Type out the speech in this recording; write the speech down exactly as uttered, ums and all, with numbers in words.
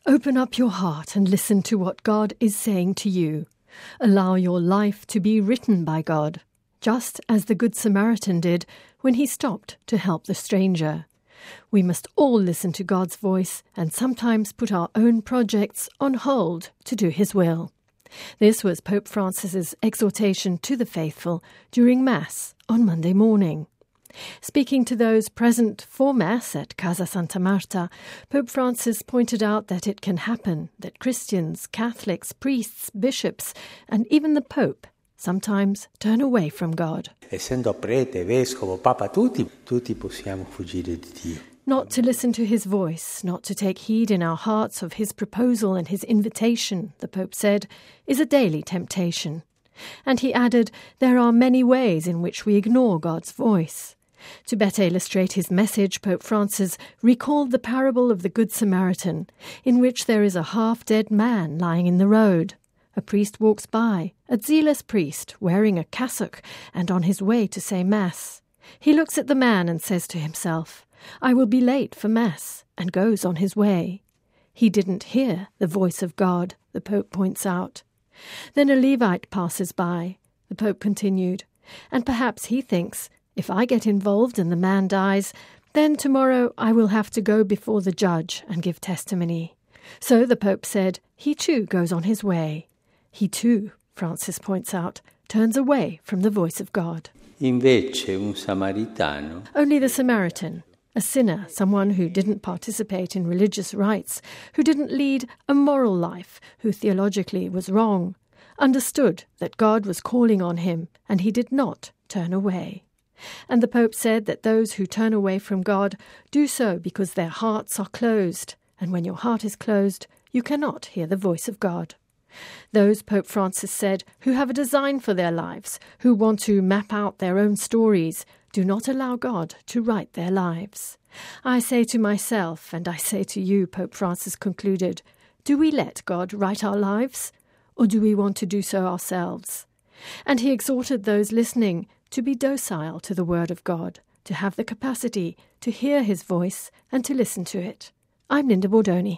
Open up your heart and listen to what God is saying to you. Allow your life to be written by God, just as the Good Samaritan did when he stopped to help the stranger. We must all listen to God's voice and sometimes put our own projects on hold to do his will. This was Pope Francis's exhortation to the faithful during Mass on Monday morning. Speaking to those present for Mass at Casa Santa Marta, Pope Francis pointed out that it can happen that Christians, Catholics, priests, bishops, and even the Pope sometimes turn away from God. Essendo prete, vescovo, papa, tutti, tutti possiamo fuggire di Dio. Not to listen to his voice, not to take heed in our hearts of his proposal and his invitation, the Pope said, is a daily temptation. And he added, there are many ways in which we ignore God's voice. To better illustrate his message, Pope Francis recalled the parable of the Good Samaritan, in which there is a half-dead man lying in the road. A priest walks by, a zealous priest, wearing a cassock and on his way to say Mass. He looks at the man and says to himself, I will be late for Mass, and goes on his way. He didn't hear the voice of God, the Pope points out. Then a Levite passes by, the Pope continued, and perhaps he thinks, if I get involved and the man dies, then tomorrow I will have to go before the judge and give testimony. So the Pope said, he too goes on his way. He too, Francis points out, turns away from the voice of God. Invece un Samaritano. Only the Samaritan, a sinner, someone who didn't participate in religious rites, who didn't lead a moral life, who theologically was wrong, understood that God was calling on him, and he did not turn away. And the Pope said that those who turn away from God do so because their hearts are closed, and when your heart is closed, you cannot hear the voice of God. Those, Pope Francis said, who have a design for their lives, who want to map out their own stories, do not allow God to write their lives. I say to myself, and I say to you, Pope Francis concluded, do we let God write our lives, or do we want to do so ourselves? And he exhorted those listening to be docile to the word of God, to have the capacity to hear his voice and to listen to it. I'm Linda Bordoni.